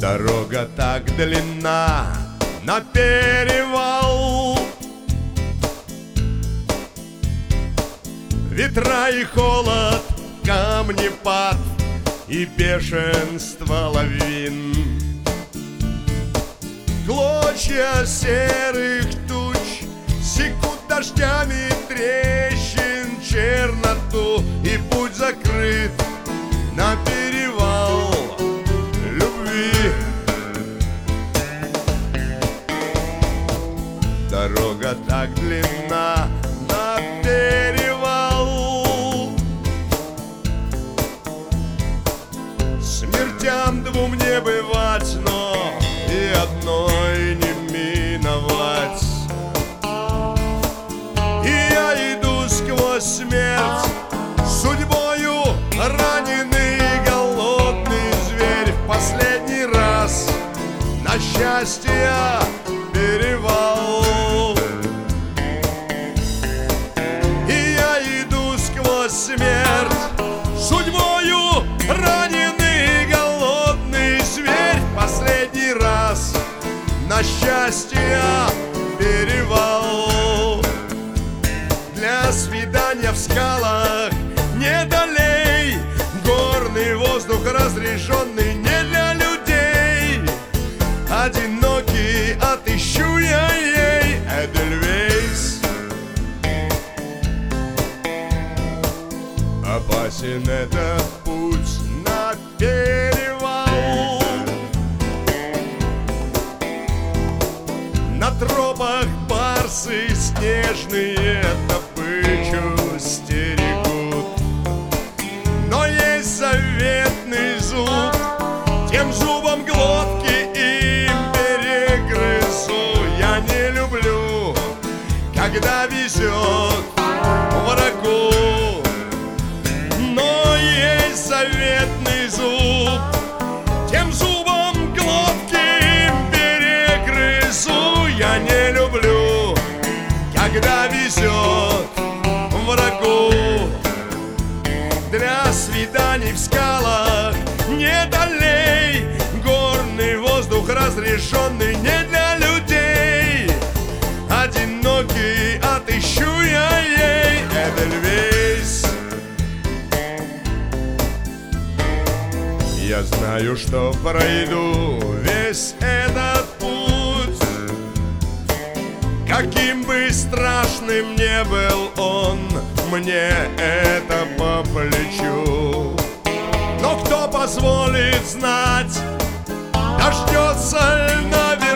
Дорога так длинна на перевал, ветра и холод, камнепад и бешенство лавин. Клочья серых туч секут дождями трещин черноту, и путь закрыт на перевал любви. Дорога так длинна на перевал, смертям двум не бывать, но и одной не миновать. И я иду сквозь смерть, судьбою раненый и голодный зверь, в последний раз на счастье перевал. И я иду сквозь смерть, судьбою раненый и голодный зверь, в последний раз на счастье перевал. Для свидания в скалах не долей, горный воздух разрешенный не для людей. Одинокий отыщу я ей Эдельвейс. Опасен этот путь на перевал, на тропах барсы снежные добычу стерегут. Но есть заветный зуб, тем зубом глотки им перегрызу. Я не люблю, когда везет врагу, но есть заветный зуб, тем зубом глотки им перегрызу. Я не люблю, когда везет врагу. Для свиданий в скалах не долей, горный воздух разрешенный не для людей. Одинокий отыщу я ей Эдельвейс. Я знаю, что пройду весь этот путь, каким бы страшным не был он, мне это по плечу. Но кто позволит знать, дождется наверх